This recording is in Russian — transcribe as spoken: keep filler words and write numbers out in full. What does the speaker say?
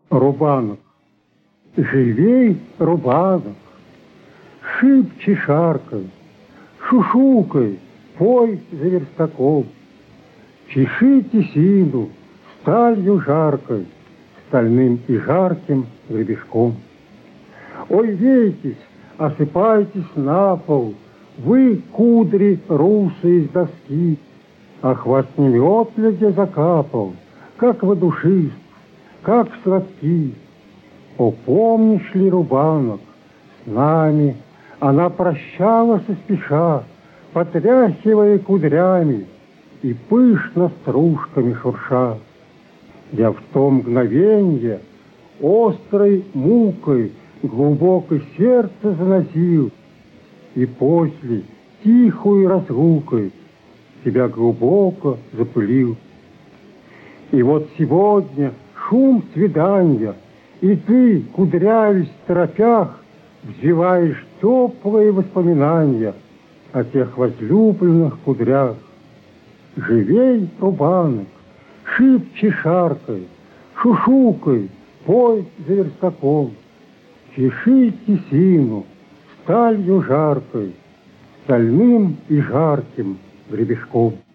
Рубанок, живей, рубанок, шибче шаркой, шушукой, пой за верстаком. Чеши тесину сталью жаркой, стальным и жарким гребешком. Ой, вейтесь, осыпайтесь на пол, вы, кудри русые из доски, а хвост не метля где закапал, как водушист, как сладки. О, помнишь ли, рубанок, с нами она прощалась спеша, потряхивая кудрями и пышно стружками шурша. Я в то мгновенье острой мукой глубокое сердце заносил, и после тихую разлукой тебя глубоко запылил. И вот сегодня шум свидания, и ты, кудрявясь в торопях, взвиваешь теплые воспоминания о тех возлюбленных кудрях. Живей, рубанок, шибче шаркой, шушукой, пой за верстаком. Чеши тесину сталью жаркой, стальным и жарким гребешком.